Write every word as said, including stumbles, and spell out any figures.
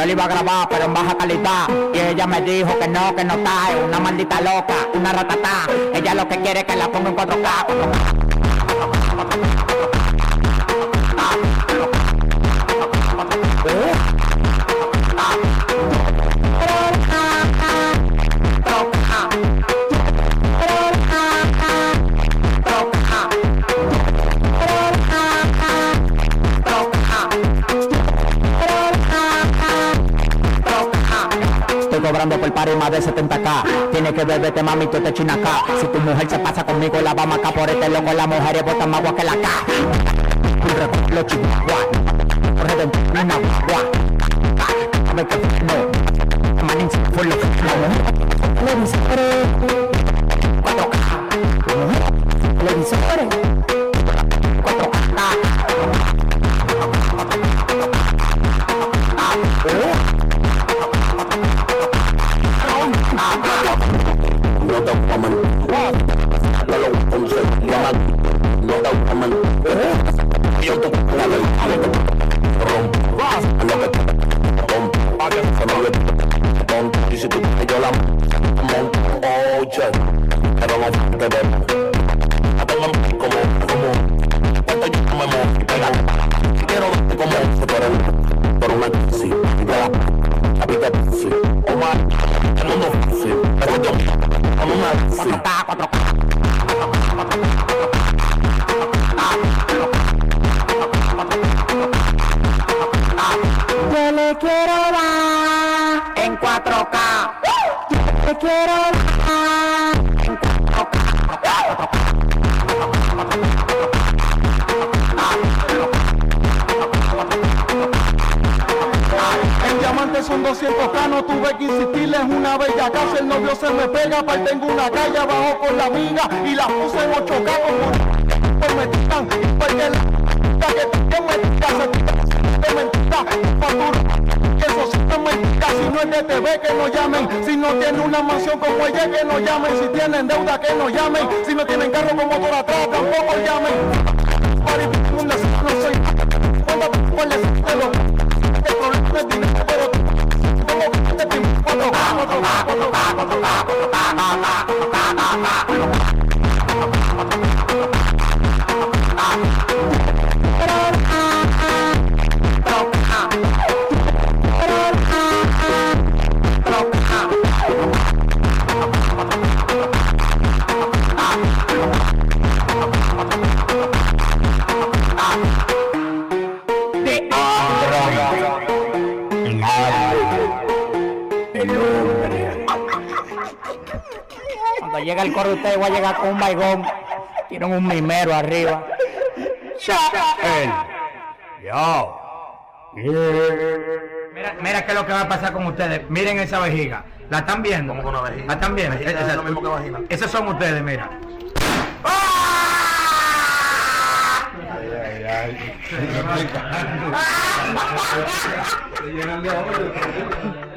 le iba a grabar, pero en baja calidad. Y ella me dijo que no, que no está, es una maldita loca, una ratatá. Ella lo que quiere es que la ponga en cuatro K. Cobrando por par y más de setenta K. Tienes que beberte, mami, tú te chinas acá. Si tu mujer se pasa conmigo, la vamos acá por este loco. Las mujeres botan más agua que la K. Los chihuahuas, redentor una guagua. A ver qué no. Manín se fue lo que no. Televisores. cuatro K. Televisores. cuatro K. No te woman, no lo conservan, no te woman. Yo te pongo la ley, rompo, lo que te rompo, no le tonto. Y si tú quieres yo la monto, oye, pero no te vemos. A tengo como, como, cuando yo me muevo, quiero verte como se pero por una crisis, la vida es fácil, oh my, el mundo es fácil, pero yo como una crisis. cuatro K. Yo le quiero dar en cuatro K. Yo le quiero dar en cuatro K. El diamante son doscientos K, no tuve que insistirle, es una bella casa. El novio se me pega, aparte tengo una calle abajo con la amiga y la puse en ocho K como por me tiran, porque la que te mentira, se mentira, factura, que eso sí es mentira. Si no es de T V que no llamen, si no tienen una mansión como ella que no llamen, si tienen deuda que no llamen, si no tienen carro con motor atrás tampoco llamen. No soy cuando por el estilo, el problema es dinero, pero como que te pinto cuatro K, cuatro K, cuatro K, cuatro K, cuatro K. Cuando llega el coro, ustedes voy a llegar con un baigón. Tienen un mimero arriba. Él. Yo. Mira, mira qué es lo que va a pasar con ustedes. Miren esa vejiga. ¿La están viendo? Como con una vejiga. ¿La están viendo? Vejiga es lo mismo que vagina. Esos son ustedes, mira. Ay, ay, ay.